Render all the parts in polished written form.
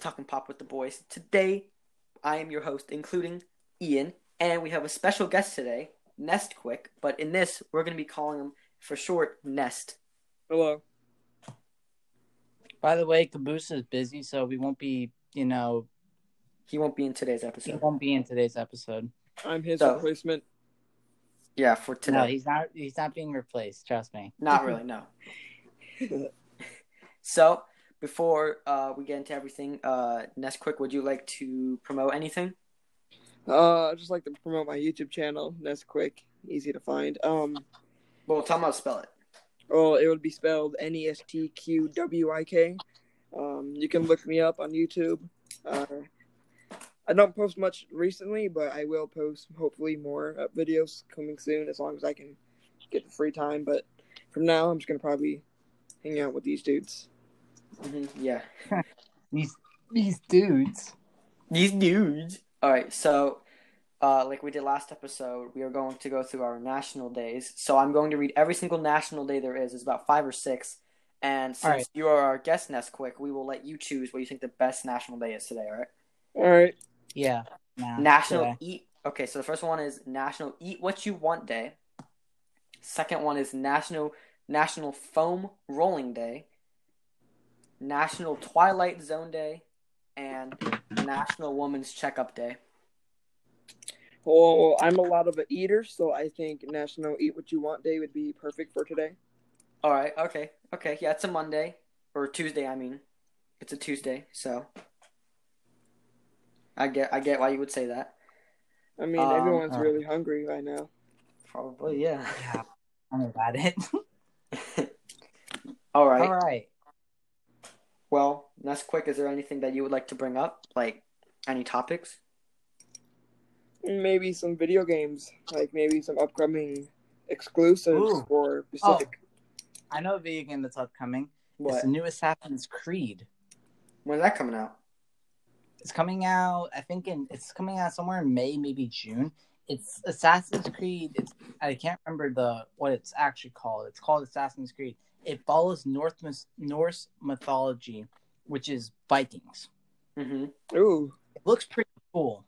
Talking Pop with the Boys. Today, I am your host, including Ian, and we have a special guest today, Nest Quick. But in this, we're going to be calling him for short Nest. Hello. By the way, Caboose is busy, so we won't be, He won't be in today's episode. he won't be in today's episode. I'm his So- replacement. Yeah, for today. No, he's not being replaced, trust me. Not really, no. So, before we get into everything, Nest Quick, would you like to promote anything? I'd just like to promote my YouTube channel. That's quick, easy to find. Well, tell me how to spell it. Well, it would be spelled NESTQWIK. You can look me up on YouTube. I don't post much recently, but I will post hopefully more videos coming soon as long as I can get the free time. But from now, I'm just gonna probably hang out with these dudes. Yeah. These dudes. These dudes. All right, so like we did last episode, we are going to go through our national days. So I'm going to read every single national day there is. It's about 5 or 6. And since right. you are our guest, Nest Quick, we will let you choose what you think the best national day is today, all right? All right. Yeah. National today. Eat. Okay, so the first one is National Eat What You Want Day. Second one is National Foam Rolling Day. National Twilight Zone Day. And National Women's Checkup Day. Well, I'm a lot of an eater, so I think National Eat What You Want Day would be perfect for today. All right. Okay. Yeah, it's a Monday or Tuesday. I mean, it's a Tuesday, so I get why you would say that. I mean, everyone's really hungry right now. Probably, yeah. Yeah. Tell me about it. All right. All right. Well, Nest Quick, is there anything that you would like to bring up? Like any topics? Maybe some video games, like maybe some upcoming exclusives Ooh. for Pacific. I know a video game that's upcoming. What? It's the new Assassin's Creed. When's that coming out? It's coming out, it's coming out somewhere in May, maybe June. It's Assassin's Creed. I can't remember what it's actually called. It's called Assassin's Creed. It follows Norse mythology, which is Vikings. Mm-hmm. Ooh. It looks pretty cool.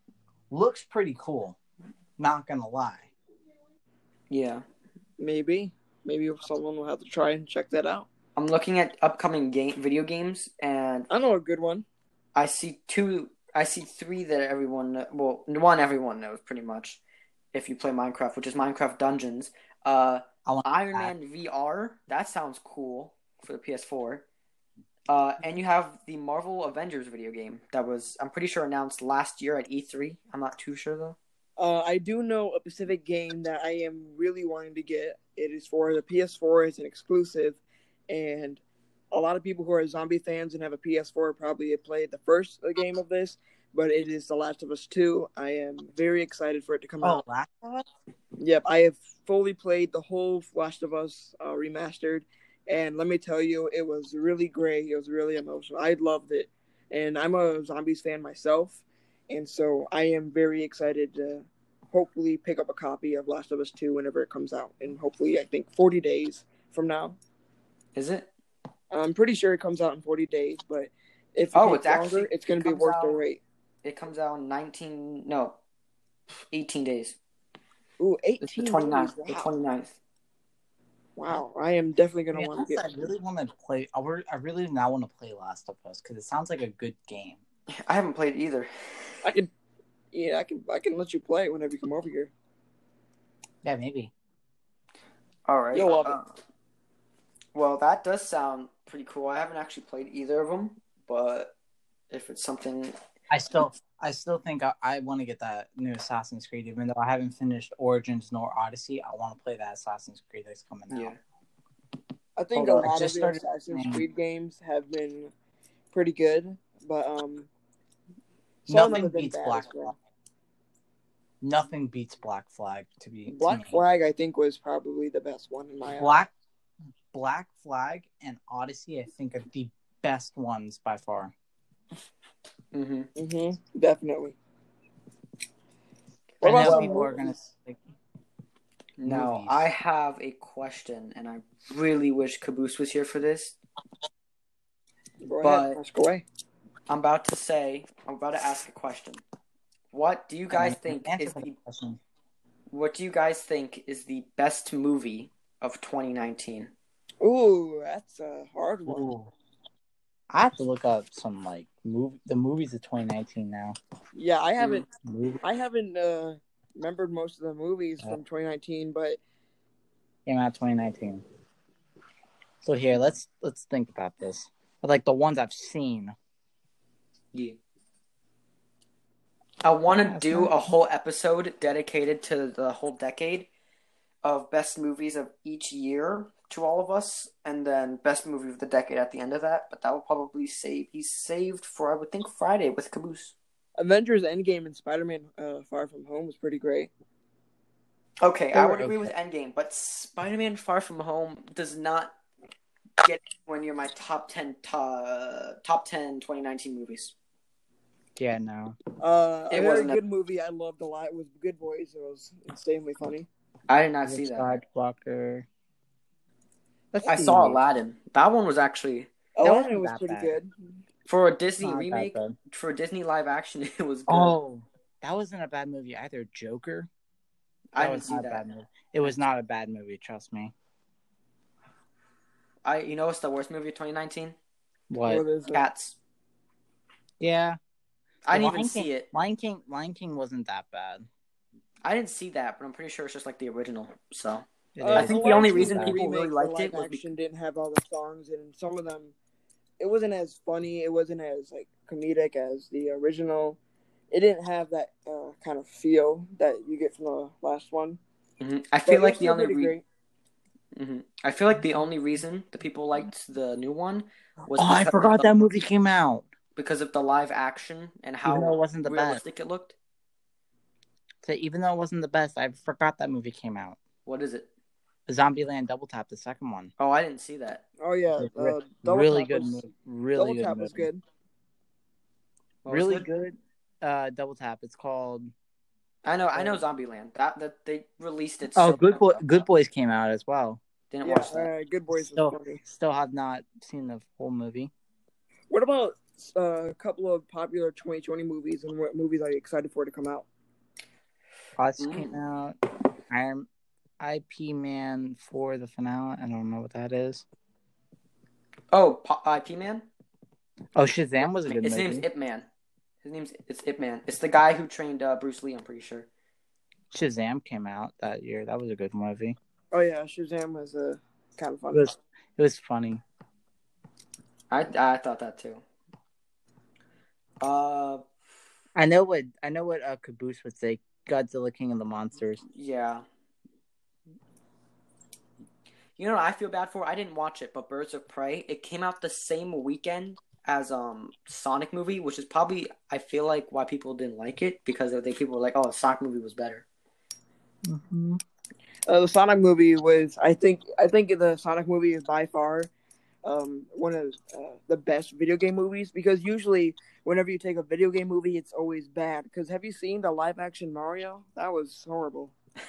Not gonna lie. Yeah. Maybe someone will have to try and check that out. I'm looking at upcoming video games, and I know a good one. I see 3 that one everyone knows pretty much if you play Minecraft, which is Minecraft Dungeons. Iron Man VR, that sounds cool for the PS4. And you have the Marvel Avengers video game that was, I'm pretty sure, announced last year at E3. I'm not too sure though. I do know a specific game that I am really wanting to get. It is for the PS4. It's an exclusive, and a lot of people who are zombie fans and have a PS4 probably have played the first game of this, but it is The Last of Us 2. I am very excited for it to come out. Last of Us? Yep, I have fully played the whole Last of Us remastered, and let me tell you, it was really great. It was really emotional. I loved it, and I'm a zombies fan myself, and so I am very excited to hopefully pick up a copy of Last of Us 2 whenever it comes out, and hopefully, I think 40 days from now. Is it? I'm pretty sure it comes out in 40 days, but if it's actually it's going to be worth the wait. It comes out in 18 days. Ooh, 18 It's the 29th. days. The Wow. 29th. Wow, I am definitely going to want to get. I really want to play. I really now want to play Last of Us because it sounds like a good game. I haven't played it either. I can let you play whenever you come over here. Yeah, maybe. All right. You'll love it. Well, that does sound pretty cool. I haven't actually played either of them, but if it's something, I still think I want to get that new Assassin's Creed, even though I haven't finished Origins nor Odyssey. I want to play that Assassin's Creed that's coming out. yeah. I think Hold a on, I lot of just the started Assassin's playing- Creed games have been pretty good, but some of them Nothing have been beats bad Black as well. Flag. Nothing beats Black Flag to me. Black Flag, I think, was probably the best one in my eyes. Black Flag and Odyssey, I think, are the best ones by far. Definitely. I What about know some people are movies? gonna. Now, Movies. I have a question, and I really wish Caboose was here for this. Go But- ahead, ask away. I'm about to ask a question. What do you guys think Answer is the the question. What do you guys think is the best movie of 2019? Ooh, that's a hard one. Ooh. I have to look up some like the movies of 2019 now. Yeah, I haven't Movie remembered most of the movies from 2019, but came out 2019. So here, let's think about this. Like the ones I've seen. Yeah. I want to Yeah, it's do not- a whole episode dedicated to the whole decade of best movies of each year to all of us, and then best movie of the decade at the end of that. But that will probably be saved for, I would think, Friday with Caboose. Avengers Endgame and Spider-Man Far From Home was pretty great. Okay, They I were would agree okay. with Endgame, but Spider-Man Far From Home does not get anywhere near my top 10 2019 movies. Yeah, no. A It very wasn't good movie I loved a lot was Good Boys. It was insanely funny. I did not see that. Skywalker. I saw Aladdin. That one was actually Aladdin was that pretty bad. good. for a Disney Not that remake, bad. for a Disney live action. It was good. Oh, that wasn't a bad movie either. Joker. I That didn't was see not a that. bad movie. It was not a bad movie. Trust me. You know what's the worst movie of 2019? What? What is it? Cats. Yeah. I didn't Lion even King, see it. Lion King wasn't that bad. I didn't see that, but I'm pretty sure it's just like the original. So I think the the only Lion reason King people really remake, liked the it was live action didn't have all the songs, and some of them, it wasn't as funny. It wasn't as like comedic as the original. It didn't have that kind of feel that you get from the last one. I feel like the still only pretty great. I feel like the only reason the people liked the new one was I because forgot that movie came out. because of the live action and Even though how it wasn't the realistic it looked. So even though it wasn't the best, I forgot that movie came out. What is it? Zombieland Double Tap, the second one. Oh, I didn't see that. Oh yeah, Really good movie. Really Double good Tap movie. was good. What was Really good. Double Tap. It's called. I know Zombieland. That they released it. Oh, so Good long ago. Good Boys came out as well. Didn't watch that. Good Boys was funny. Still have not seen the whole movie. What about a couple of popular 2020 movies, and what movies are you excited for to come out? Us came out. IP Man for the finale. I don't know what that is. Oh, IP Man? Oh, Shazam was a good movie. His name's Ip Man. It's Ip Man. It's the guy who trained Bruce Lee, I'm pretty sure. Shazam came out that year. That was a good movie. Oh yeah, Shazam was kind of funny. It was funny. I thought that too. I know what Caboose would say. Godzilla King of the Monsters. Yeah. You know what I feel bad for? I didn't watch it, but Birds of Prey. It came out the same weekend as Sonic movie, which is probably I feel like why people didn't like it because people were like, "Oh, the Sonic movie was better." Mm-hmm. The Sonic movie was. I think the Sonic movie is by far one of the best video game movies, because usually whenever you take a video game movie, it's always bad. Because have you seen the live action Mario? That was horrible.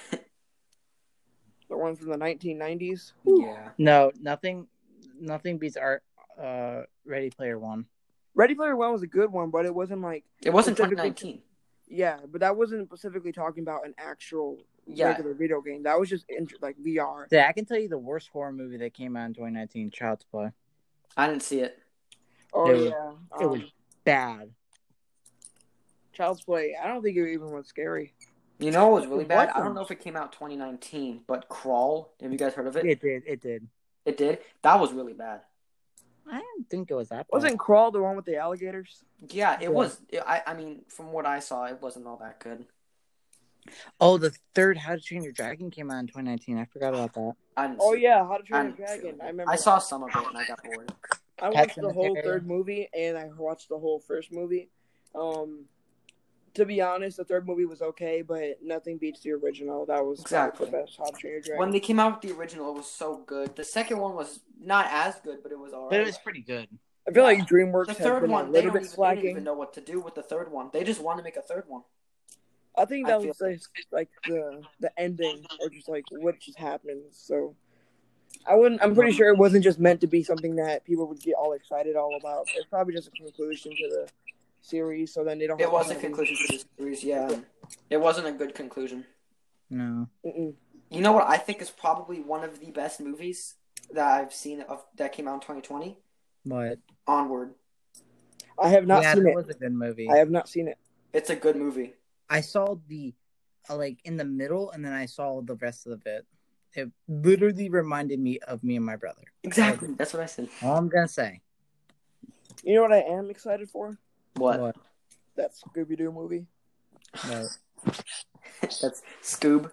The one from the 1990s. Yeah. No, nothing beats our Ready Player One. Ready Player One was a good one, but it wasn't like it wasn't 2019. Yeah, but that wasn't specifically talking about an actual regular video game. That was just like VR. Yeah, I can tell you the worst horror movie that came out in 2019, Child's Play. I didn't see it. Oh yeah, it was bad. Child's Play. I don't think it even was scary. You know what was really bad? I don't know if it came out 2019, but Crawl. Have you guys heard of it? It did. It did? That was really bad. I didn't think it was that bad. Wasn't Crawl the one with the alligators? Yeah, it was. I mean, from what I saw, it wasn't all that good. Oh, the third How to Train Your Dragon came out in 2019. I forgot about that. How to Train Your Dragon. I remember. I saw some of it and I got bored. I watched the whole third movie and I watched the whole first movie. To be honest, the third movie was okay, but nothing beats the original. That was exactly the best How to Train Your Dragon. When they came out with the original, it was so good. The second one was not as good, but it was alright. But it was pretty good. I feel like DreamWorks the third has been one, a little bit slacking. They didn't even know what to do with the third one. They just wanted to make a third one. I think that was like the ending, or just like what just happened. So I'm pretty sure it wasn't just meant to be something that people would get all excited all about. It's probably just a conclusion to the series, so then they don't. It was a conclusion to the series. Yeah, it wasn't a good conclusion. No. Mm-mm. You know what I think is probably one of the best movies that I've seen that came out in 2020? What? Onward. I have not seen it. It was a good movie. I have not seen it. It's a good movie. I saw the like in the middle, and then I saw the rest of it. It literally reminded me of me and my brother. Exactly. That's what I said. All I'm gonna say. You know what I am excited for? What? That Scooby-Doo movie. What? That's Scoob.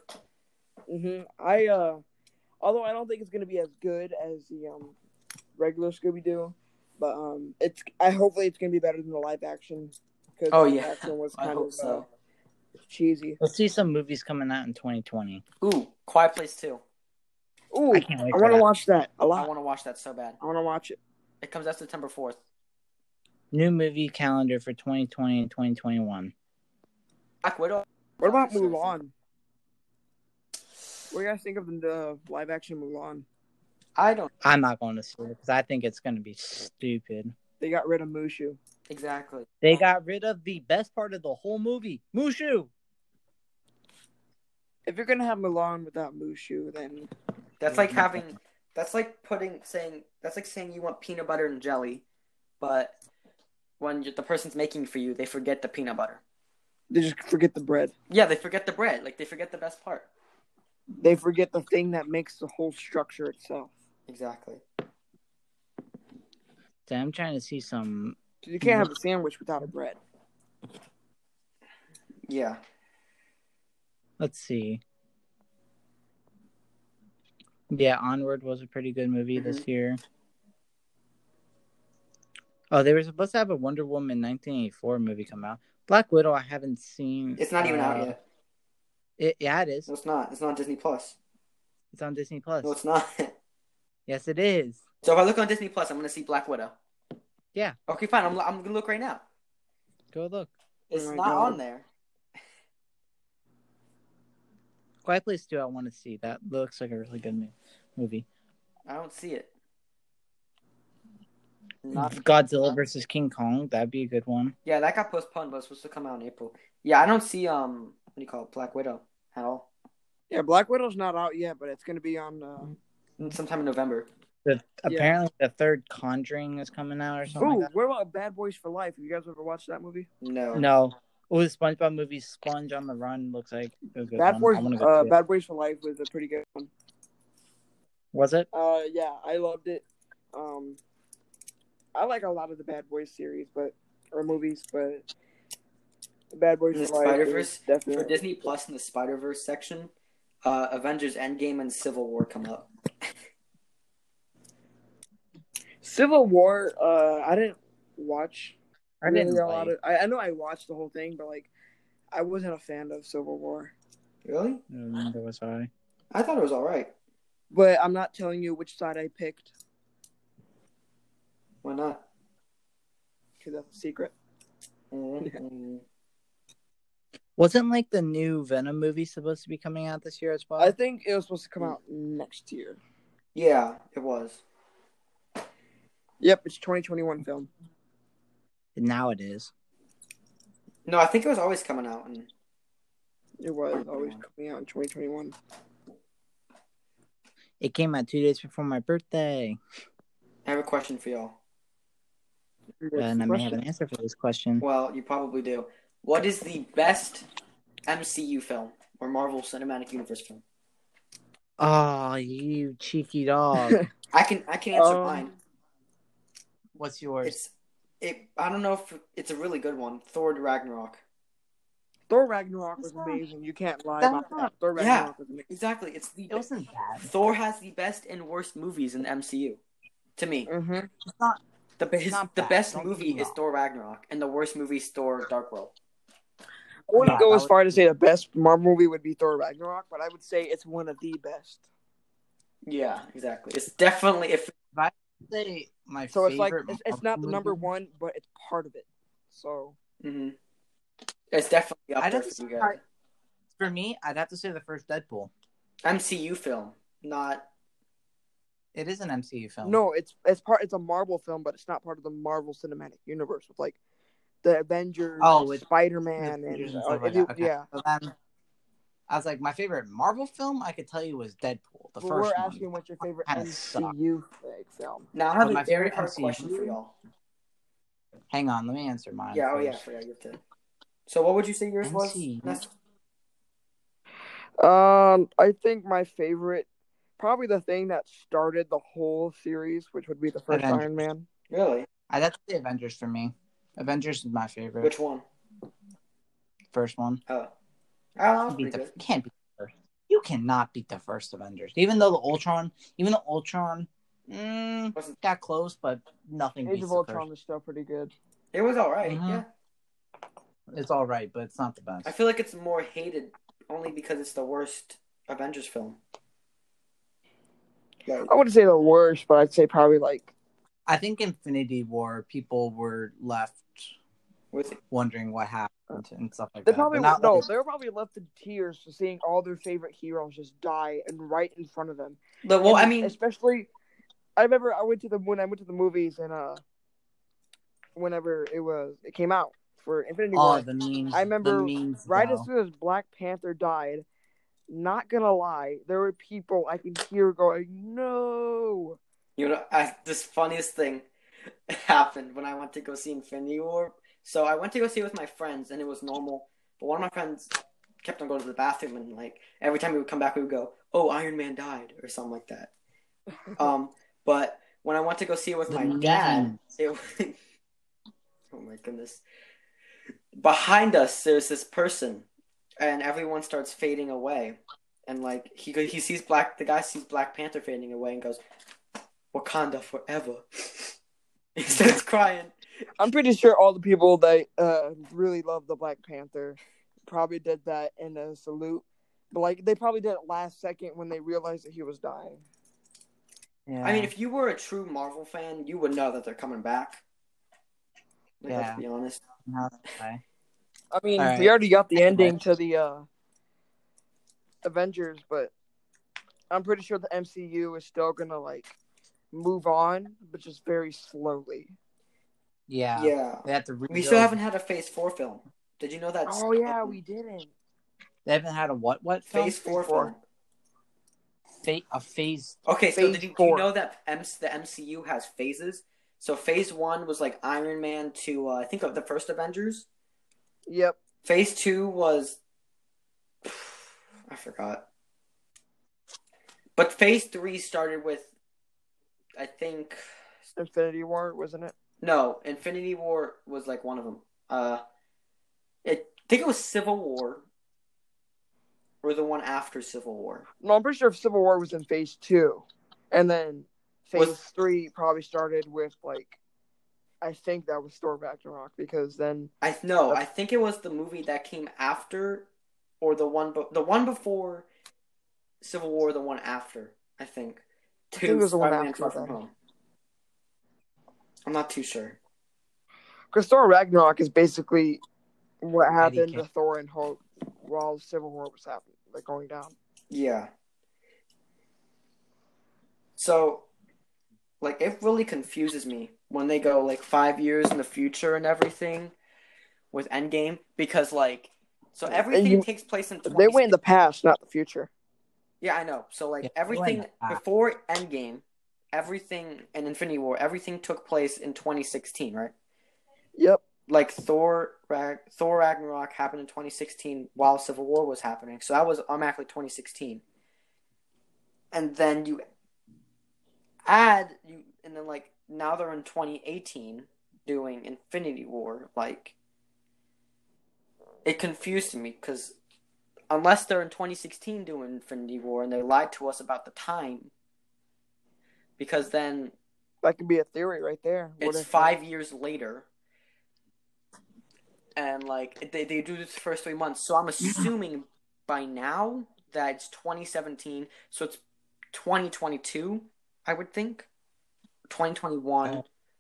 Although I don't think it's gonna be as good as the regular Scooby-Doo, but hopefully it's gonna be better than the live action. Oh the yeah. live action was I kind hope of so. cheesy. We'll see some movies coming out in 2020. Ooh, Quiet Place 2. Ooh, I can't wait. I want to watch that a I lot. want to watch that so bad. I want to watch it. It comes out September 4th. New movie calendar for 2020 and 2021. Black Widow. What about Mulan? What do you guys think of the live action Mulan? I'm not going to see it because I think it's going to be stupid. They got rid of Mushu. Exactly. They got rid of the best part of the whole movie, Mushu. If you're gonna have Mulan without Mushu, then That's like saying you want peanut butter and jelly, but when the person's making for you, they forget the peanut butter. they just forget the bread. Yeah, they forget the bread. Like they forget the best part. They forget the thing that makes the whole structure itself. Exactly. So I'm trying to see some. You can't have a sandwich without a bread. Yeah. Let's see. Yeah, Onward was a pretty good movie this year. Oh, they were supposed to have a Wonder Woman 1984 movie come out. Black Widow, I haven't seen. It's not even out yet. Yeah, it is. No, it's not. It's not on Disney Plus. It's on Disney Plus. No, it's not. Yes, it is. So if I look on Disney Plus, I'm gonna see Black Widow. Yeah. Okay, fine. I'm gonna look right now. Go look. It's Oh my not God. on there. Quiet Place 2, I want to see. That looks like a really good movie. I don't see it. Not... Godzilla versus King Kong. That'd be a good one. Yeah, that got postponed, but it's supposed to come out in April. Yeah, I don't see what do you call it, Black Widow at all. Yeah, Black Widow's not out yet, but it's gonna be on. Sometime in November. Apparently, the third Conjuring is coming out or something. Ooh, like that. what about Bad Boys for Life? Have you guys ever watched that movie? No. No. Oh, the SpongeBob movie, Sponge on the Run, looks like a good Bad one. Boys, Bad Boys for Life was a pretty good one. Was it? Yeah, I loved it. I like a lot of the Bad Boys series, or movies, but Bad Boys The for Life Spider-Verse definitely for Disney Plus in the Spider-Verse section. Avengers Endgame and Civil War come up. Civil War. I didn't watch. I didn't a lot of. I know I watched the whole thing, but I wasn't a fan of Civil War. Really? Neither was I. I thought it was all right. But I'm not telling you which side I picked. Why not? Because that's a secret. Mm-hmm. Wasn't like the new Venom movie supposed to be coming out this year as well? I think it was supposed to come out next year. Yeah, it was. Yep, it's 2021 film. Now it is. No, I think it was always coming out. It was always coming out in 2021. It came out 2 days before my birthday. I have a question for y'all. And I may have an answer for this question. Well, you probably do. What is the best MCU film or Marvel Cinematic Universe film? Oh, you cheeky dog. I can answer mine. What's yours? I don't know if it's a really good one. Thor Ragnarok. Thor Ragnarok was amazing. You can't lie about that. Thor Ragnarok was amazing. Exactly. It wasn't bad. Thor has the best and worst movies in the MCU. To me. Mm-hmm. It's not. The best movie is Thor Ragnarok, and the worst movie is Thor Dark World. I wouldn't go as far to say the best Marvel movie would be Thor Ragnarok, but I would say it's one of the best. Yeah, exactly. It's definitely If I say my so favorite, it's not the number one, but it's part of it. So it's definitely up I'd there have to for you say guys. for me, I'd have to say the first Deadpool. MCU film, not It is an MCU film. No, it's a Marvel film, but it's not part of the Marvel Cinematic Universe with like the Avengers, with Spider-Man, and stuff like that. Okay. yeah. So then I was like, my favorite Marvel film, I could tell you, was Deadpool, the But first we're one. asking what's your favorite Kinda sucked. MCU film. Now I have But a my very favorite hard MCU question for y'all. Hang on, let me answer mine. Yeah. Oh first. yeah. I forgot you have to. So what would you say yours was? MCU. Ness? I think my favorite, probably the thing that started the whole series, which would be the first Avengers. Iron Man. Really? That's the Avengers for me. Avengers is my favorite. Which one? First one. Oh, that was pretty good. Can't beat the first. You cannot beat the first Avengers. Even the Ultron got close, but nothing Age beats of the Ultron first. was still pretty good. It was all right. Mhm. Yeah. It's all right, but it's not the best. I feel like it's more hated only because it's the worst Avengers film. Like, I wouldn't say the worst, but I'd say probably like. I think Infinity War, people were left with wondering what happened and stuff like They that. probably But not no. like, They were probably left in tears for seeing all their favorite heroes just die and right in front of them. well, And I mean, especially, I remember when I went to the movies and whenever it came out for Infinity War. the memes. I remember the memes, right though. as soon as Black Panther died. Not gonna lie, there were people I could hear going, "No." you know, this funniest thing happened when I went to go see Infinity War. So I went to go see it with my friends, and it was normal. But one of my friends kept on going to the bathroom, and like every time we would come back, we would go, "Oh, Iron Man died," or something like that. But when I went to go see it with my dad, it was oh my goodness. Behind us, there's this person, and everyone starts fading away, and like he sees the guy sees Black Panther fading away, and goes, "Wakanda forever." He starts crying. I'm pretty sure all the people that really love the Black Panther probably did that in a salute, but like they probably did it last second when they realized that he was dying. Yeah. I mean, if you were a true Marvel fan, you would know that they're coming back. Like, let's be honest. Okay. I mean, All right. we already got the ending to the Avengers, but I'm pretty sure the MCU is still gonna like move on, but just very slowly. Yeah. They have to we still haven't had a Phase 4 film. Did you know that? Oh yeah, we didn't. They haven't had a what film? Phase 4 film. A phase. Okay, so Phase do you 4. know that the MCU has phases? So Phase 1 was like Iron Man to I think of the first Avengers. Yep. Phase 2 was I forgot. But Phase 3 started with I think Infinity War, wasn't it? No, Infinity War was like one of them. I think it was Civil War or the one after Civil War. No, I'm pretty sure Civil War was in Phase 2, and then Phase 3 probably started with like, I think that was Thor Ragnarok because then I think it was the movie that came after, or the one before Civil War, the one after. I think. I think it was the one Spider-Man after Far From that. Home. I'm not too sure. Because Thor Ragnarok is basically what happened to Thor and Hulk while Civil War was happening, like going down. Yeah. So, like, it really confuses me when they go, like, 5 years in the future and everything with Endgame, because, like, so everything takes place in 20... They went in the past, not the future. Yeah, I know. So, like, everything before Endgame, everything in Infinity War, everything took place in 2016, right? Yep. Like, Thor Ragnarok happened in 2016 while Civil War was happening. So that was automatically 2016. And then and then, like, now they're in 2018 doing Infinity War. Like, it confused me because unless they're in 2016 doing Infinity War and they lied to us about the time, because then that could be a theory right there. It's 5 years later. And, like, they do this the first 3 months. So I'm assuming by now that it's 2017. So it's 2022, I would think. 2021.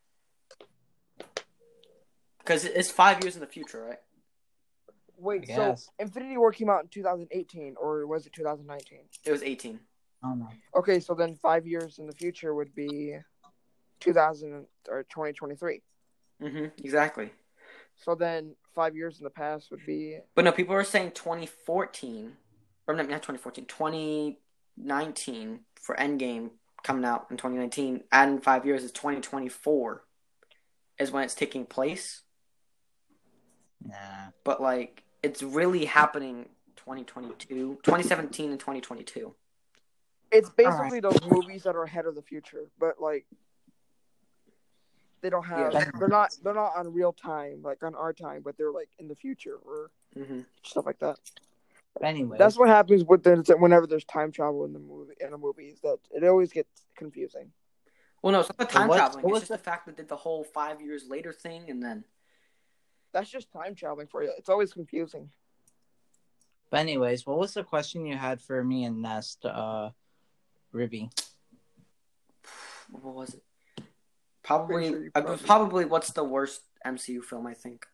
Because it's 5 years in the future, right? Wait, so Infinity War came out in 2018, or was it 2019? It was 18. I don't know. Okay, so then 5 years in the future would be 2000 or 2023. Exactly. So then 5 years in the past would be. But no, people are saying 2014, or not 2014, 2019 for Endgame coming out in 2019. Adding 5 years is 2024 is when it's taking place. Nah. But like it's really happening 2017 and 2022. It's basically those movies that are ahead of the future, but like they don't have they're not on real time, like on our time, but they're like in the future or stuff like that. But anyway, that's what happens with whenever there's time travel in a movie is that it always gets confusing. Well, no, it's not the time traveling. It's just the fact that did the whole 5 years later thing, and then that's just time traveling for you. It's always confusing. But anyways, what was the question you had for me and Nest, Ribby? What was it? Probably what's the worst MCU film, I think.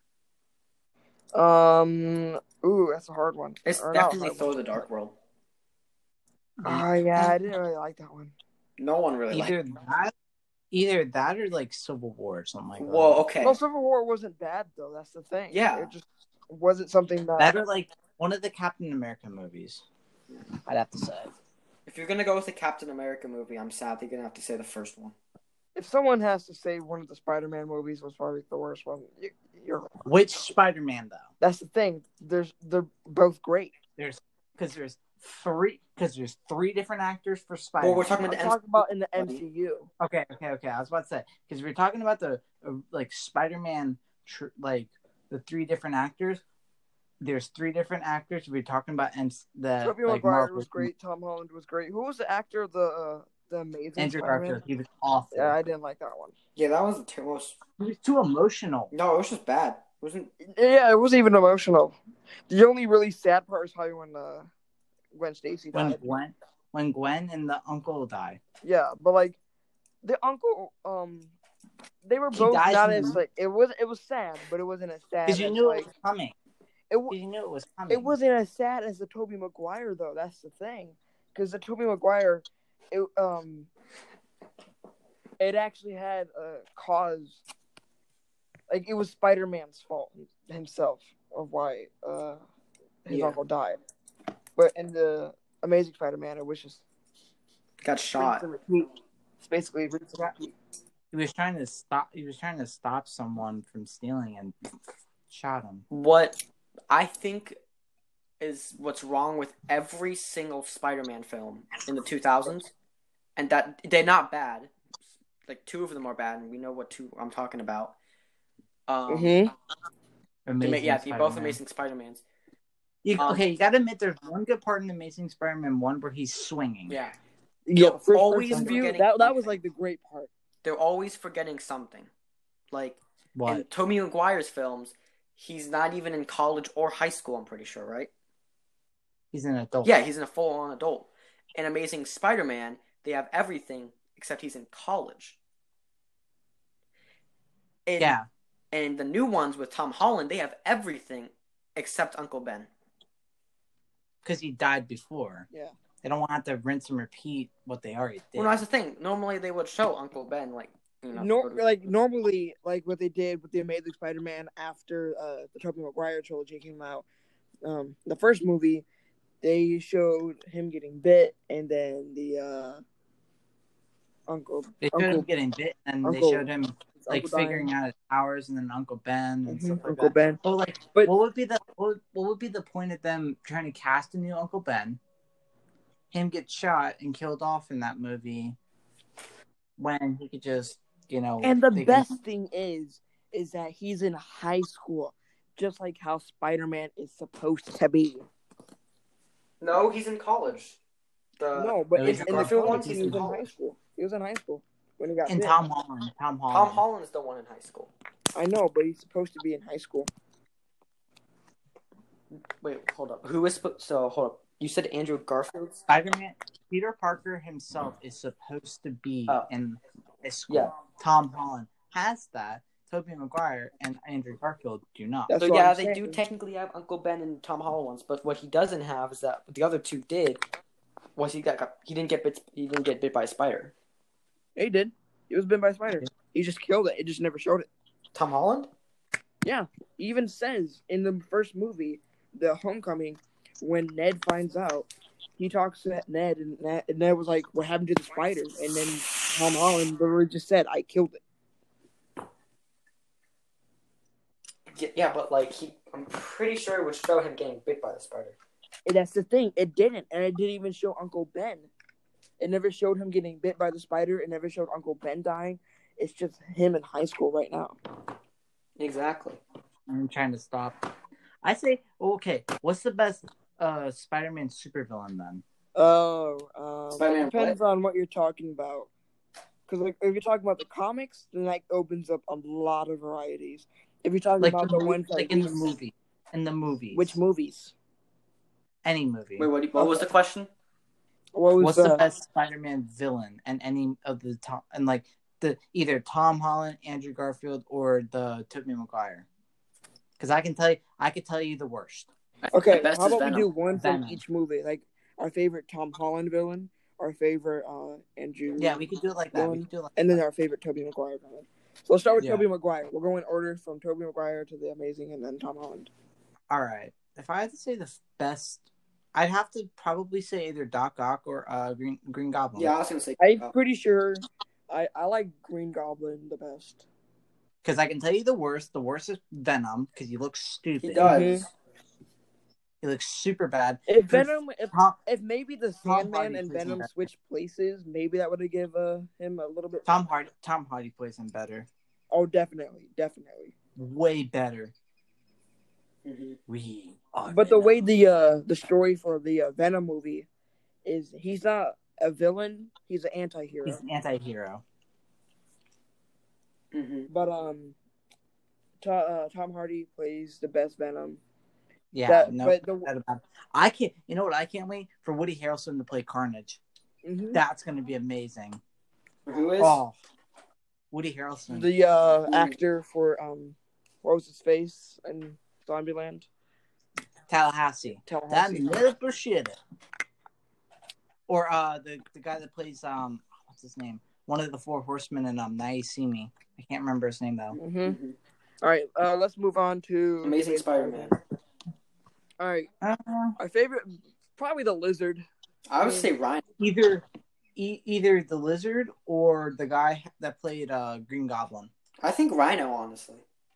Ooh, that's a hard one. It's definitely Thor: The Dark World. Oh yeah, I didn't really like that one. No one really liked that. Either that or like Civil War or something like that. Whoa, okay. Well, Civil War wasn't bad though. That's the thing. Yeah, it just wasn't something that or like one of the Captain America movies. I'd have to say. If you're gonna go with the Captain America movie, I'm sadly gonna have to say the first one. If someone has to say one of the Spider-Man movies was probably the worst one, you're wrong. Which Spider-Man though? That's the thing. They're both great. There's three different actors for Spider-Man. Well, we're talking about in the MCU. Okay. I was about to say because we're talking about the like Spider-Man, like the three different actors. There's three different actors. We're talking about the. Tobey Maguire was great. Tom Holland was great. Who was the actor of the Amazing Andrew Spider-Man? Garfield? He was awful. Yeah, I didn't like that one. Yeah, that was the most. It was too emotional. No, it was just bad. It wasn't. Yeah, it wasn't even emotional. The only really sad part was probably when Gwen Stacy died. When Gwen and the uncle died. Yeah, but like the uncle, they were both not as like it was sad, but it wasn't as sad. Because you knew it was coming. You knew it was coming. It wasn't as sad as the Tobey Maguire though. That's the thing, because the Tobey Maguire, it actually had a cause. Like it was Spider-Man's fault himself of why his uncle died. But in the Amazing Spider-Man, it was just got shot. It's basically he was trying to stop someone from stealing and shot him. What I think is what's wrong with every single Spider-Man film in the 2000s, and that they're not bad. Like two of them are bad, and we know what two I'm talking about. Both Amazing Spider-Mans. You gotta admit, there's one good part in Amazing Spider-Man 1 where he's swinging. Yeah. That was like the great part. They're always forgetting something. Like in Tobey Maguire's films, he's not even in college or high school, I'm pretty sure, right? He's an adult. Yeah, he's a full-on adult. In Amazing Spider-Man, they have everything except he's in college. And the new ones with Tom Holland, they have everything except Uncle Ben. Because he died before. Yeah. They don't want to have to rinse and repeat what they already did. Well, that's the thing. Normally, they would show Uncle Ben, like, you know. Normally, like what they did with the Amazing Spider-Man after the Tobey Maguire trilogy came out. The first movie, they showed him getting bit, and then the uncle. They showed him getting bit, and they showed him like figuring out his powers, and then Uncle Ben and stuff like Uncle that. Ben. But what would be the point of them trying to cast a new Uncle Ben? Him get shot and killed off in that movie when he could just, And the best thing is that he's in high school, just like how Spider-Man is supposed to be. No, he's in college. But in the film ones, he was in high school. He was in high school when he got hit. Tom Holland. Tom Holland is the one in high school. I know, but he's supposed to be in high school. Wait, hold up. Hold up. You said Andrew Garfield? Spider-Man. Peter Parker himself is supposed to be in a school. Yeah. Tom Holland has that. Tobey Maguire and Andrew Garfield do not. So they do technically have Uncle Ben and Tom Holland ones, but what he doesn't have is that the other two did Was he got? He didn't get bit. He didn't get bit by a spider. Yeah, he did. He was bitten by a spider. He just killed it. It just never showed it. Tom Holland? Yeah. He even says in the first movie, The Homecoming, when Ned finds out, he talks to Ned, and Ned was like, "What happened to the spider?" And then Tom Holland literally just said, "I killed it." Yeah, but like I'm pretty sure it would show him getting bit by the spider. And that's the thing. It didn't, and it didn't even show Uncle Ben. It never showed him getting bit by the spider. It never showed Uncle Ben dying. It's just him in high school right now. Exactly. I'm trying to stop. I say, okay, what's the best Spider-Man supervillain then? It depends on what you're talking about. Because like, if you're talking about the comics, then that opens up a lot of varieties. If you're talking about the ones like in the movies. Which movies? Any movie. Wait, what was the question? What's the best Spider-Man villain and any of the top and like the either Tom Holland, Andrew Garfield, or the Tobey Maguire? Because I could tell you the worst. Okay, how about we do one from each movie? Like our favorite Tom Holland villain, our favorite Andrew. Yeah, we could do it like that. And then our favorite Tobey Maguire villain. So let's start with Tobey Maguire. We'll go in order from Tobey Maguire to the Amazing, and then Tom Holland. All right. If I had to say the best, I'd have to probably say either Doc Ock or Green Goblin. Yeah, I was gonna say. I'm pretty sure I like Green Goblin the best. Because I can tell you the worst. The worst is Venom because he looks stupid. He does. Mm-hmm. He looks super bad. If maybe the Sandman and Venom switch places, maybe that would give him a little bit. Tom Hardy plays him better. Oh, definitely. Way better. Mm-hmm. But the way the story for the Venom movie is, he's not a villain; he's an anti-hero. He's an anti-hero. Mm-hmm. But Tom Hardy plays the best Venom. Yeah, I can't. You know what? I can't wait for Woody Harrelson to play Carnage. Mm-hmm. That's going to be amazing. Who is? Oh, Woody Harrelson, the actor for what was his face in Zombieland? Tallahassee. That never shit. Or the guy that plays what's his name? One of the Four Horsemen in Now You See Me. I can't remember his name though. Mm-hmm. Mm-hmm. All right, let's move on to Amazing Spider-Man. All right, our favorite, probably the Lizard. I would say Rhino. Either the Lizard or the guy that played Green Goblin. I think Rhino, honestly.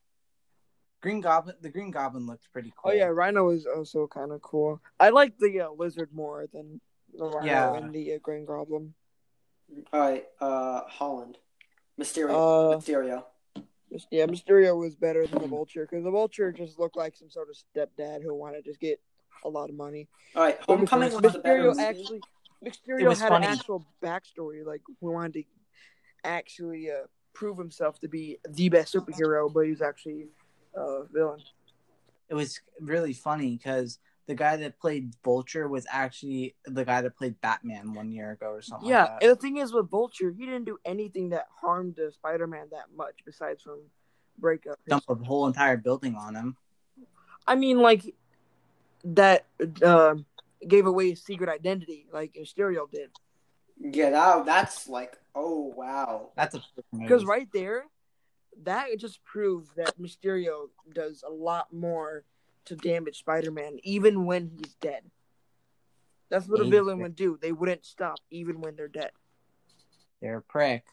The Green Goblin looked pretty cool. Oh yeah, Rhino is also kind of cool. I like the Lizard more than the Rhino and the Green Goblin. All right, Holland, Mysterio. Yeah, Mysterio was better than the Vulture because the Vulture just looked like some sort of stepdad who wanted to just get a lot of money. All right, Homecoming was the better movie. Mysterio had an actual backstory. Like, we wanted to actually prove himself to be the best superhero, but he's actually a villain. It was really funny because the guy that played Vulture was actually the guy that played Batman 1 year ago or something. Yeah, like that. And the thing is with Vulture, he didn't do anything that harmed Spider-Man that much besides from breakup. Dump a whole entire building on him. I mean, like, that gave away his secret identity, like Mysterio did. Yeah, that's like, oh, wow. That's because right there, that just proves that Mysterio does a lot more to damage Spider-Man, even when he's dead. That's what a villain would do. They wouldn't stop, even when they're dead. They're a prick.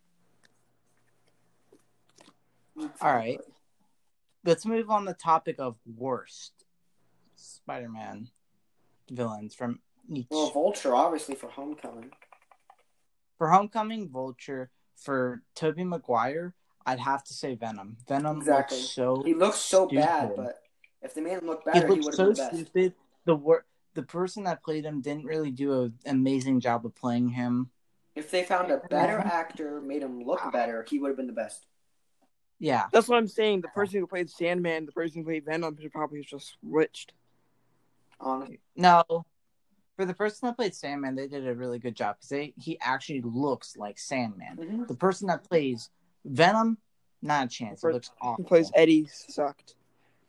All right. Let's move on the topic of worst Spider-Man villains from each. Well, Vulture, obviously, for Homecoming. For Homecoming, Vulture. For Tobey Maguire, I'd have to say Venom. Venom exactly. He looks so bad, but if the man looked better, he would have been the best. Stupid. The person that played him didn't really do an amazing job of playing him. If they found a better actor, made him look better, he would have been the best. Yeah. That's what I'm saying. The person who played Sandman, the person who played Venom, should probably just switched. Honestly. No. For the person that played Sandman, they did a really good job because he actually looks like Sandman. Mm-hmm. The person that plays Venom, not a chance. It looks awful. Who plays Eddie sucked.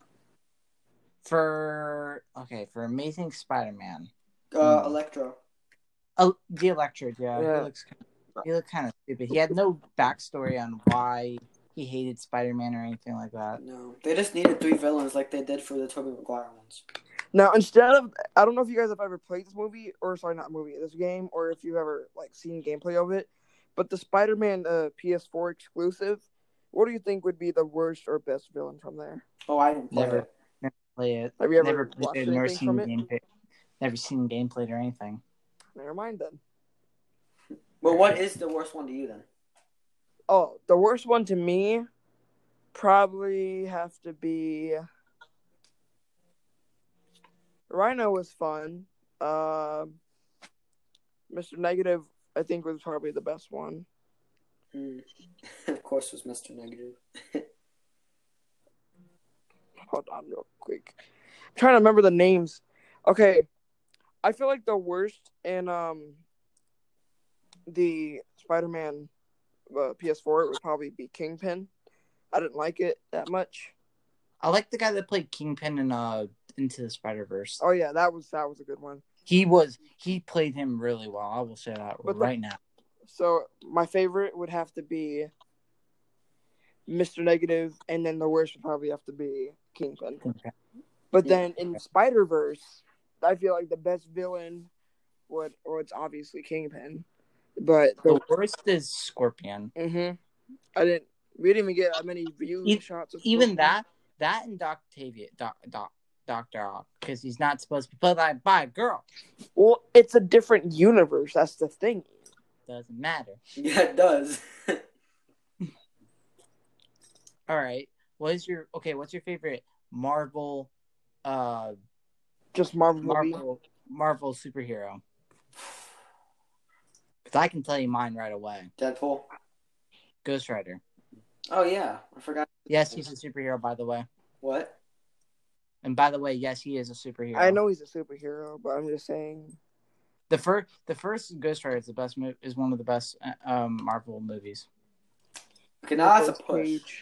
For Amazing Spider-Man. Electro. The Electro, yeah. Yeah. He looked kind of stupid. He had no backstory on why he hated Spider-Man or anything like that. No, they just needed 3 villains like they did for the Tobey Maguire ones. Now, instead of, I don't know if you guys have ever played this movie, or sorry, not movie, this game, or if you've ever like seen gameplay of it, but the Spider-Man PS4 exclusive, what do you think would be the worst or best villain from there? Oh, I didn't play Never it. play it. Have you ever Never watched played it, nor anything from seen it? gameplay. Never seen gameplay or anything. Never mind then. Well, what is the worst one to you then? Oh, the worst one to me probably have to be Rhino was fun. Mr. Negative, I think, was probably the best one. Of course, was Mr. Negative. Hold on real quick. I'm trying to remember the names. Okay. I feel like the worst in the Spider-Man PS4 would probably be Kingpin. I didn't like it that much. I like the guy that played Kingpin in Into the Spider-Verse. Oh yeah, that was a good one. He played him really well. I will say that right now. So my favorite would have to be Mr. Negative, and then the worst would probably have to be Kingpin. But then in Spider-Verse, I feel like the best villain it's obviously Kingpin. But the worst is Scorpion. We didn't even get that many views shots of even Scorpion. that and Dr. Ock, because he's not supposed to be played by a girl. Well, it's a different universe. That's the thing. Doesn't matter. Yeah, it does. All right. What's your favorite Marvel? Just Marvel superhero. Because I can tell you mine right away. Deadpool. Ghost Rider. Oh yeah, I forgot. Yes, he's a superhero. By the way. What? And by the way, yes, he is a superhero. I know he's a superhero, but I'm just saying. The first Ghost Rider is one of the best Marvel movies. Okay, now that's a push.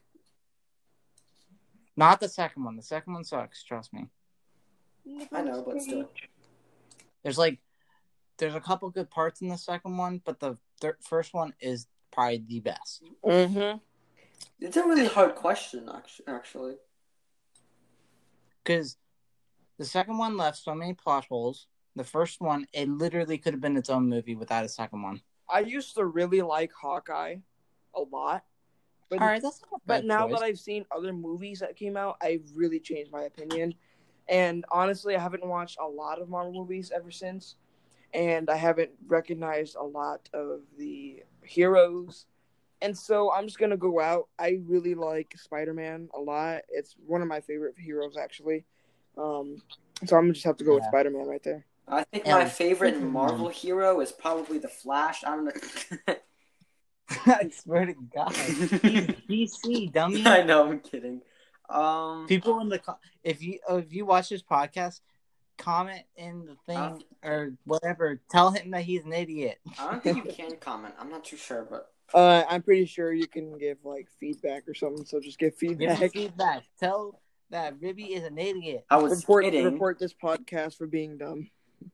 Not the second one. The second one sucks. Trust me. I know, but still. There's a couple good parts in the second one, but the first one is probably the best. Mm-hmm. It's a really hard question, actually. Because the second one left so many plot holes. The first one, it literally could have been its own movie without a second one. I used to really like Hawkeye a lot. But, all right, that's not a bad now choice. that I've seen other movies that came out, I've really changed my opinion. And honestly, I haven't watched a lot of Marvel movies ever since. And I haven't recognized a lot of the heroes. And so I'm just going to go out. I really like Spider-Man a lot. It's one of my favorite heroes, actually. So I'm going to just have to go with Spider-Man right there. I think my favorite Marvel hero is probably the Flash. I don't know. I swear to God. He's DC, dummy. I know, I'm kidding. People in the if you watch this podcast, comment in the thing or whatever. Tell him that he's an idiot. I don't think you can comment. I'm not too sure, but I'm pretty sure you can give like feedback or something. So just give feedback. Give feedback. Tell that Ribby is an idiot. I was kidding. Report this podcast for being dumb.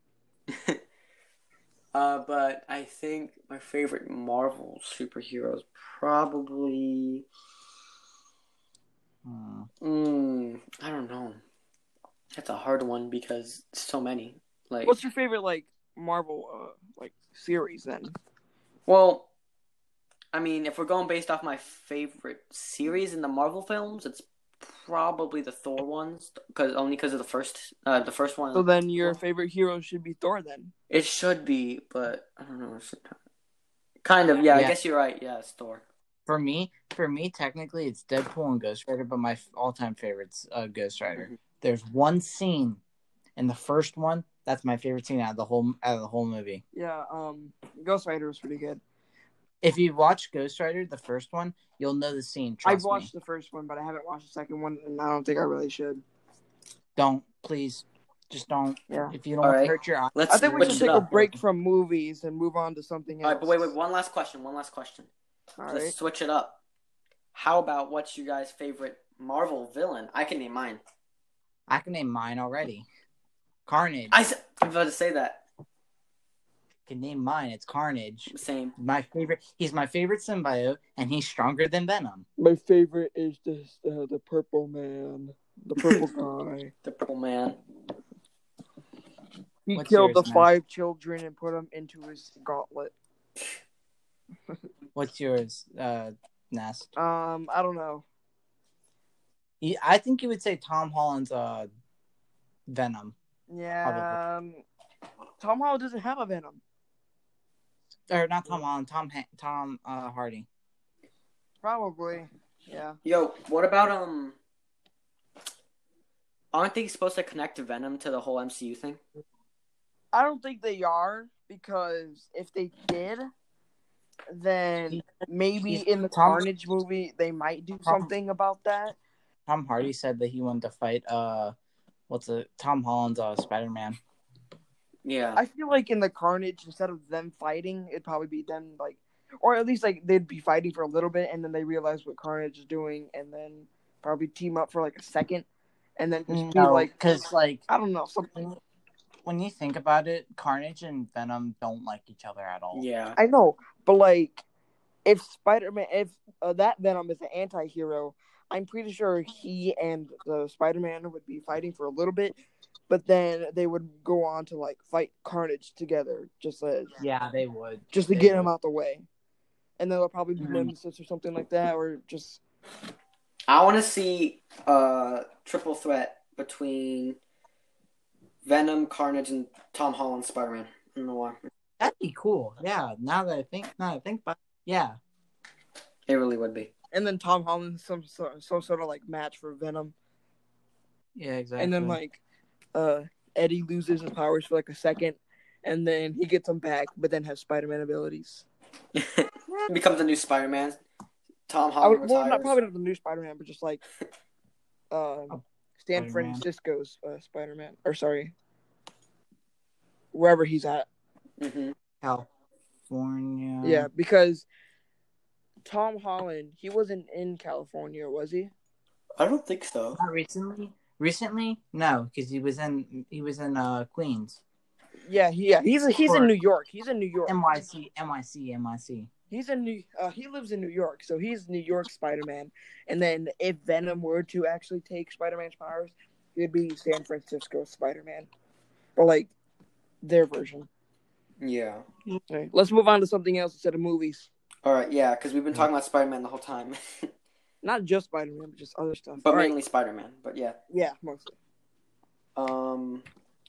But I think my favorite Marvel superhero is probably. I don't know. That's a hard one because so many. Like, what's your favorite Marvel series then? Well, I mean, if we're going based off my favorite series in the Marvel films, it's probably the Thor ones, because of the first one. So then your favorite hero should be Thor then. It should be, but I don't know. Kind of, yeah. I guess you're right. Yeah, it's Thor. For me, technically, it's Deadpool and Ghost Rider, but my all-time favorite's Ghost Rider. Mm-hmm. There's one scene in the first one that's my favorite scene out of the whole movie. Yeah, Ghost Rider was pretty good. If you watch Ghost Rider, the first one, you'll know the scene. I've watched the first one, but I haven't watched the second one, and I don't think I really should. Don't, please. Just don't. Yeah. If you don't want to hurt your eyes. I think we should take a break from movies and move on to something else. All right, but wait. One last question. Let's switch it up. How about what's your guys' favorite Marvel villain? I can name mine. I can name mine already. Carnage. I'm about to say that. can name mine, it's Carnage. Same. My favorite. He's my favorite symbiote, and he's stronger than Venom. My favorite is the purple man, the purple guy. The Purple Man. He What's killed yours, the man? 5 children and put them into his gauntlet. What's yours, Nest? I don't know. I think you would say Tom Holland's Venom. Yeah, Tom Holland doesn't have a Venom. Or not Tom Holland, Tom Hardy. Probably, yeah. Yo, what about aren't they supposed to connect Venom to the whole MCU thing? I don't think they are, because if they did, then maybe in the Carnage movie they might do something about that. Tom Hardy said that he wanted to fight Tom Holland's Spider-Man. Yeah. I feel like in the Carnage, instead of them fighting, it'd probably be them or at least they'd be fighting for a little bit, and then they realize what Carnage is doing, and then probably team up for a second, and then just be because I don't know, something. When you think about it, Carnage and Venom don't like each other at all. Yeah. I know, but if Spider-Man, if that Venom is an anti-hero, I'm pretty sure he and the Spider-Man would be fighting for a little bit, but then they would go on to fight Carnage together, Yeah, they would. Just to get him out the way. And then they'll probably be nemesis or something like that, or just. I want to see a triple threat between Venom, Carnage, and Tom Holland Spider-Man. I don't know why. That'd be cool. Yeah. Now that I think about it, yeah. It really would be. And then Tom Holland some sort of match for Venom. Yeah, exactly. And then Eddie loses his powers for a second, and then he gets them back, but then has Spider-Man abilities. Becomes a new Spider-Man. Tom Holland retires. Probably not the new Spider-Man, but just San Spider-Man. Francisco's Spider-Man. Or sorry, wherever he's at. Mm-hmm. California. Yeah, because Tom Holland, he wasn't in California, was he? I don't think so. Not recently. Recently, no, because he was in Queens. Yeah, he's in New York. He's in New York. NYC. He's in he lives in New York, so he's New York Spider-Man. And then if Venom were to actually take Spider-Man's powers, it'd be San Francisco Spider-Man, or their version. Yeah. Okay, let's move on to something else instead of movies. All right. Yeah, because we've been talking about Spider-Man the whole time. Not just Spider-Man, but just other stuff. But mainly Spider-Man. But yeah. Yeah, mostly. What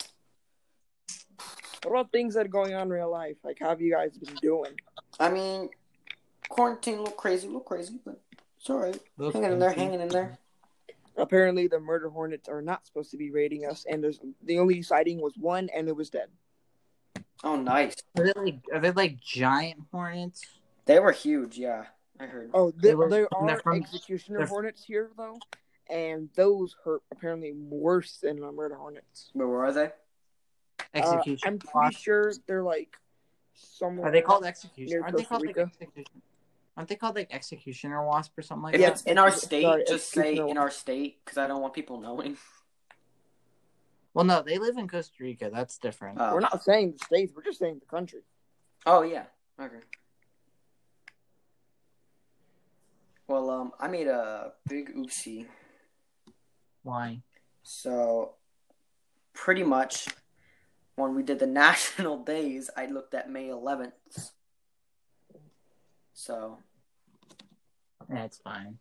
about things that are going on in real life? How have you guys been doing? I mean, quarantine a little crazy, but it's all right. Hanging in there. Apparently, the murder hornets are not supposed to be raiding us, and the only sighting was one, and it was dead. Oh, nice. Are they giant hornets? They were huge, yeah. I heard. Oh, there are from executioner hornets here, though, and those hurt apparently worse than the murder hornets. But where are they? Execution. I'm pretty sure they're somewhere. Are they called execution? Aren't they called executioner wasp or something like If that? it's in our state, Sorry, just say in our state, because I don't want people knowing. Well, no, they live in Costa Rica. That's different. We're not saying the states. We're just saying the country. Oh, yeah. Okay. Well, I made a big oopsie. Why? So, pretty much, when we did the national days, I looked at May 11th. So. That's fine.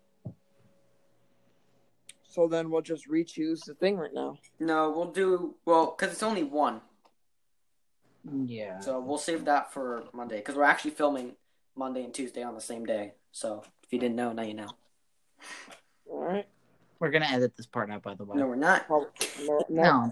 So then we'll just re-choose the thing right now. No, because it's only one. Yeah. So we'll save that for Monday, because we're actually filming Monday and Tuesday on the same day. So if you didn't know, now you know. All right. We're going to edit this part out, by the way. No, we're not. No,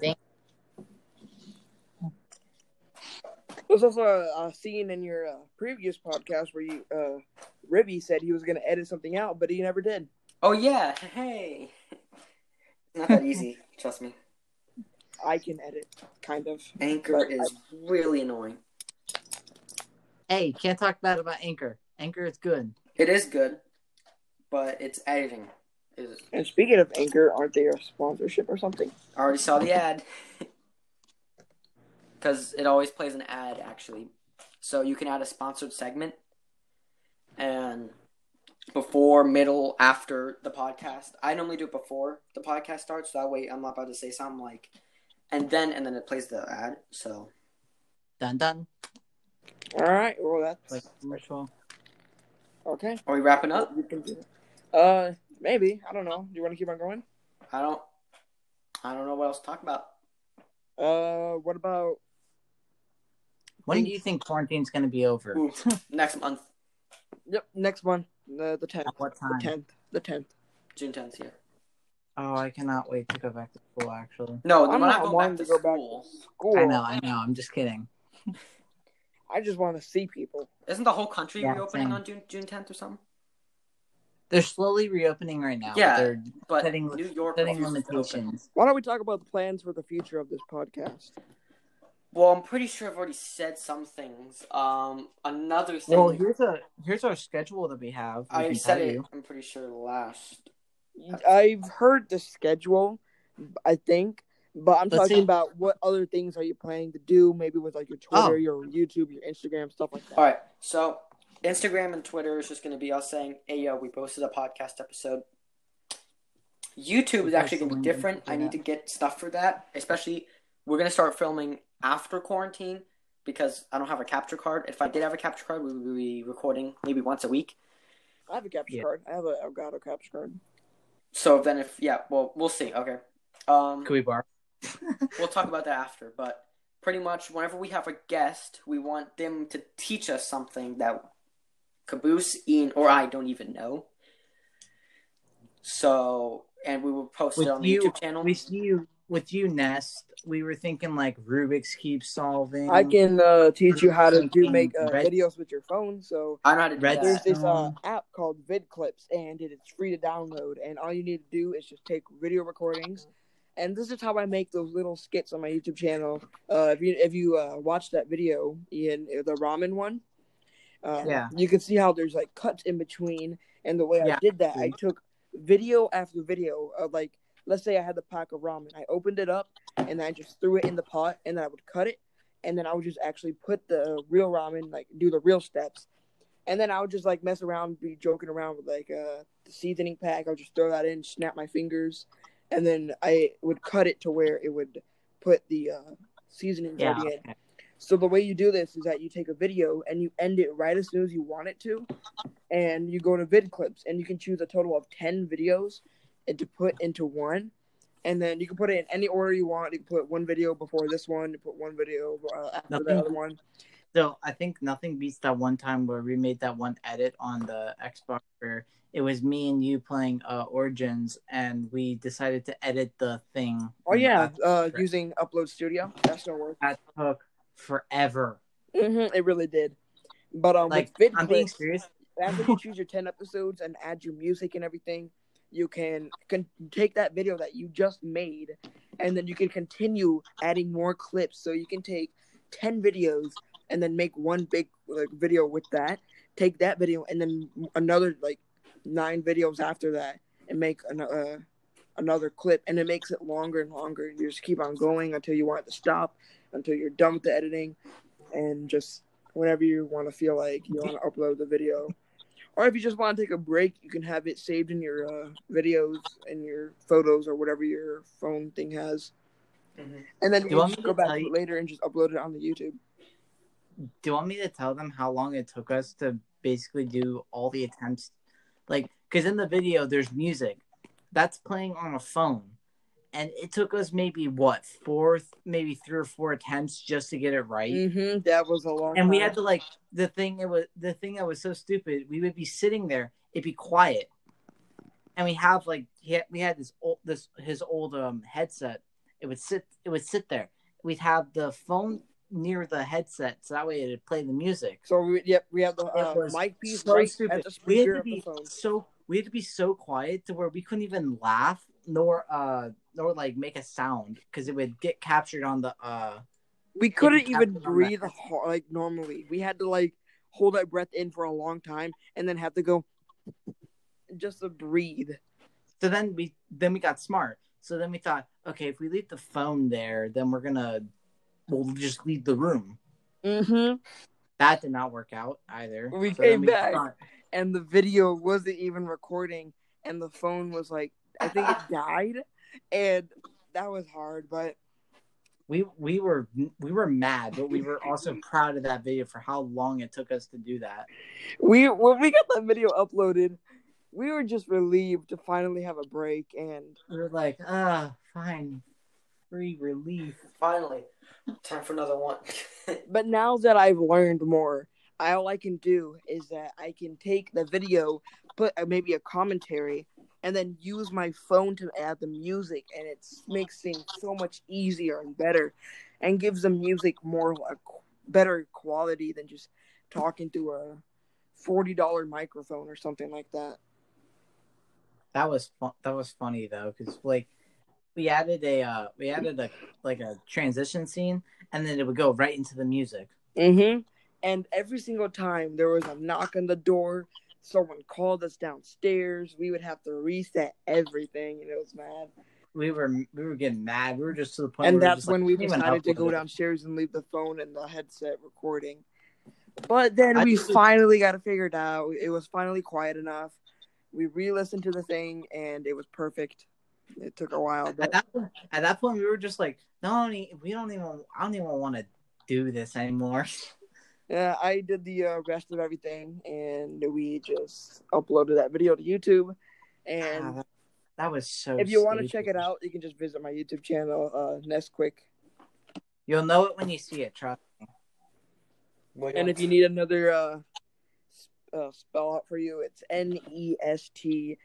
There's also a scene in your previous podcast where you, Ribby said he was going to edit something out, but he never did. Oh, yeah. Hey. Not that easy. Trust me. I can edit, kind of. Anchor is really annoying. Hey, can't talk bad about Anchor. Anchor is good. It is good, but its editing is... And speaking of Anchor, aren't they a sponsorship or something? I already saw the ad. because it always plays an ad actually. So you can add a sponsored segment, and before, middle, after the podcast. I normally do it before the podcast starts, so that way I'm not about to say something like, and then it plays the ad. So Dun dun. All right. Well, that's Like commercial. okay. Are we wrapping up? You can do maybe. I don't know. Do you want to keep on going? I don't know what else to talk about. What about When do you think quarantine's going to be over? Ooh, next month, Yep, next one. The 10th. At what time? The 10th. June 10th. Yeah. Oh, I cannot wait to go back to school. Actually, No, I'm we're not not going wanting back to to go school. back to school. I know. I'm just kidding. I just want to see people. Isn't the whole country Yeah, reopening same. on June 10th or something? They're slowly reopening right now. Yeah, but but they're New York setting refuses to open. limitations. Why don't we talk about the plans for the future of this podcast? Well, I'm pretty sure I've already said some things. Another thing. Well, here's our schedule that we have. I said it. I'm pretty sure last. I've heard the schedule, I think, but I'm talking about what other things are you planning to do? Maybe with like your Twitter, your YouTube, your Instagram, stuff like that. All right, so Instagram and Twitter is just going to be us saying, "Hey, yo, we posted a podcast episode." YouTube is actually going to be different. I need to get stuff for that. Especially, we're going to start filming after quarantine because I don't have a capture card. If I did have a capture card, we would be recording maybe once a week. I have a capture card. I have a Elgato capture card. So then we'll see. Okay. Could we borrow? We'll talk about that after, but pretty much whenever we have a guest, we want them to teach us something that Caboose, Ian, or I don't even know. So, and we will post it on the YouTube channel. With you, Nest, we were thinking like Rubik's Cube solving. I can teach you how to make videos with your phone. So I know how to do that. There's this app called VidClips, and it's free to download. And all you need to do is just take video recordings. And this is how I make those little skits on my YouTube channel. If you watch that video, Ian, the ramen one, you can see how there's like cuts in between. And the way I did that, I took video after video of like, let's say I had the pack of ramen. I opened it up and I just threw it in the pot, and then I would cut it, and then I would just actually put the real ramen, like do the real steps. And then I would just like mess around, be joking around with like the seasoning pack. I would just throw that in, snap my fingers, and then I would cut it to where it would put the seasonings already in. So the way you do this is that you take a video and you end it right as soon as you want it to, and you go to VidClips, and you can choose a total of 10 videos and to put into one, and then you can put it in any order you want. You can put one video before this one, you put one video after the other one. So I think nothing beats that one time where we made that one edit on the Xbox where it was me and you playing Origins, and we decided to edit the thing. Oh yeah, using Upload Studio. That's no work. That took forever. It really did. But like, with VidClips, I'm being serious. After you choose your 10 episodes and add your music and everything, you can take that video that you just made, and then you can continue adding more clips. So you can take 10 videos and then make one big video with that. Take that video and then another 9 videos after that, and make another clip, and it makes it longer and longer. You just keep on going until you want it to stop, until you're done with the editing, and just whenever you want to feel like you want to upload the video. Or if you just want to take a break, you can have it saved in your videos and your photos or whatever your phone thing has. Mm-hmm. And then you just go back to it later and just upload it on the YouTube. Do you want me to tell them how long it took us to basically do all the attempts? Because in the video, there's music. That's playing on a phone. And it took us maybe 3 or 4 attempts just to get it right. Mm-hmm. That was a long time. And we had to the thing that was so stupid. We would be sitting there, it'd be quiet, and we have we had his old headset. It would sit there. We'd have the phone near the headset, so that way it'd play the music. So we have the mic piece right at the speaker of the phone. We had to be so quiet to where we couldn't even laugh nor make a sound because it would get captured on the we couldn't even breathe normally. We had to hold our breath in for a long time and then have to go just to breathe. So then we got smart. So then we thought, okay, if we leave the phone there, then we're gonna we'll just leave the room. Mm-hmm. That did not work out either. We So came back, and the video wasn't even recording, and the phone was like, I think it died, and that was hard. But we were mad, but we were also proud of that video for how long it took us to do that. When we got that video uploaded, we were just relieved to finally have a break, and we were like, fine, free relief. Finally, time for another one. But now that I've learned more, all I can do is that I can take the video, put maybe a commentary, and then use my phone to add the music, and it makes things so much easier and better, and gives the music more better quality than just talking through a $40 microphone or something like that. That was funny though, because like we added a transition scene, and then it would go right into the music. Mm-hmm. And every single time there was a knock on the door, someone called us downstairs, we would have to reset everything, and it was mad. We were getting mad. We were just to the point. And that's when we decided to go downstairs and leave the phone and the headset recording. But then we finally got it figured out. It was finally quiet enough. We re-listened to the thing, and it was perfect. It took a while. But at that point, we were just like, no, I don't even want to do this anymore. Yeah, I did the rest of everything, and we just uploaded that video to YouTube. And that was so. If you want to check it out, you can just visit my YouTube channel, Nesquick. You'll know it when you see it. Trust me. And if you need another spell out for you, it's NESTQWIK.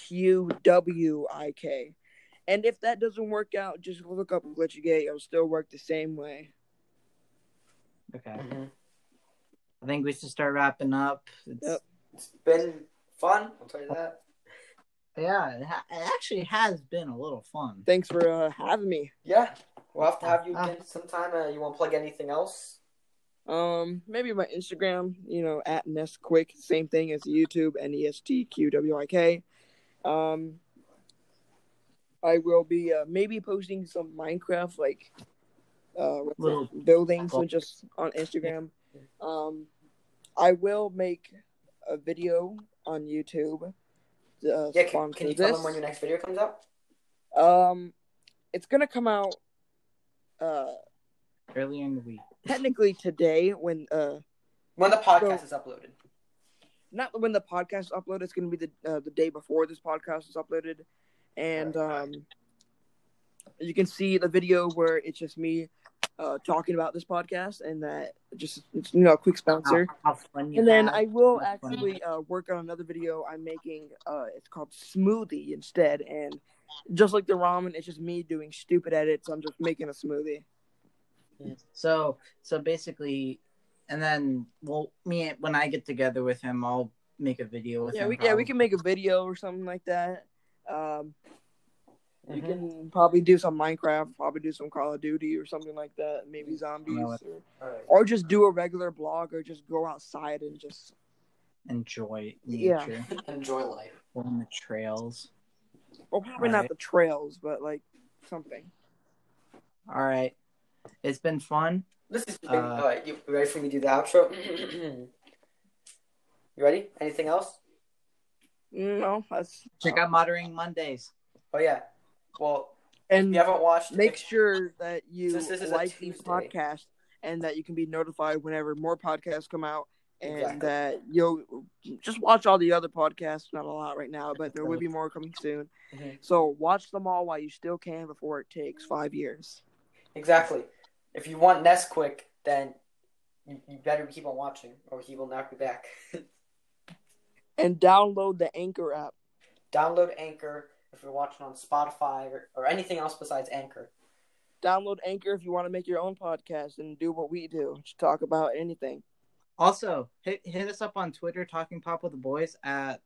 And if that doesn't work out, just look up Glitchgate. It'll still work the same way. Okay. Mm-hmm. I think we should start wrapping up. It's been fun, I'll tell you that. Yeah, it actually has been a little fun. Thanks for having me. Yeah, we'll have to have you again sometime. You want to plug anything else? Maybe my Instagram, at Nesquick, same thing as YouTube, NESTQWIK. I will be maybe posting some Minecraft, like little buildings, just on Instagram. I will make a video on YouTube. Can you tell them when your next video comes out? It's gonna come out earlier in the week. Technically today, when the podcast is uploaded. Not when the podcast is uploaded. It's gonna be the day before this podcast is uploaded, and you can see the video where it's just me talking about this podcast, and that just a quick sponsor. And then I will actually work on another video I'm making. It's called Smoothie instead, and just like the ramen, it's just me doing stupid edits. I'm just making a smoothie. So basically, and then when I get together with him, I'll make a video with him. We can make a video or something like that. You can probably do some Minecraft, probably do some Call of Duty or something like that. Maybe zombies, or just do a regular blog, or just go outside and just enjoy nature. Yeah. Enjoy life. Or on the trails. Well, probably not the trails, but like something. All right. It's been fun. This is been, all right, you ready for me to do the outro? You ready? Anything else? No. Check out Moderating Mondays. Oh, yeah. Well, and if you haven't watched, make sure that you like these podcasts, and that you can be notified whenever more podcasts come out, and that you'll just watch all the other podcasts. Not a lot right now, but there will be more coming soon. Mm-hmm. So watch them all while you still can before it takes 5 years. Exactly. If you want Nesquick, then you better keep on watching, or he will not be back. And download the Anchor app. Download Anchor if you're watching on Spotify or anything else besides Anchor. Download Anchor if you want to make your own podcast and do what we do. Just talk about anything. Also, hit us up on Twitter, Talking Pop with the Boys at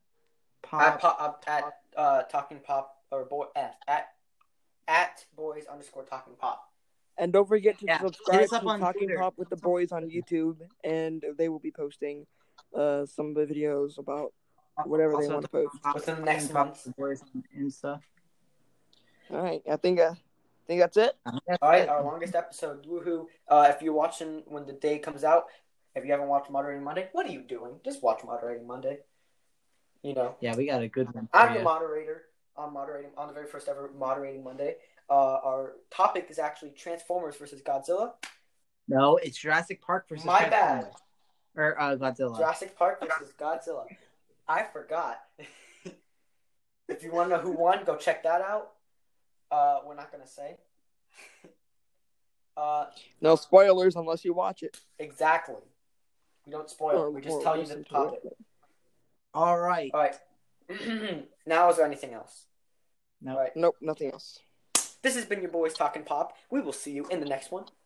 Talking Pop or boy at boys_Talking Pop. And don't forget to subscribe to Talking Pop with the Boys on YouTube, and they will be posting some of the videos about whatever they want to post within the next month. And stuff. All right, I think think that's it. All right, our longest episode. Woohoo! If you're watching when the day comes out, if you haven't watched Moderating Monday, what are you doing? Just watch Moderating Monday. Yeah, we got a good one. I'm the moderator. I'm moderating on the very first ever Moderating Monday. Our topic is actually Transformers versus Godzilla. No, it's Jurassic Park versus My bad. Or Godzilla. Jurassic Park versus Godzilla. I forgot. If you want to know who won, go check that out. We're not gonna say. No spoilers unless you watch it. Exactly. We don't spoil. We just tell you the topic. All right. Now, is there anything else? No. Right. Nope, nothing else. This has been your boys talking pop. We will see you in the next one.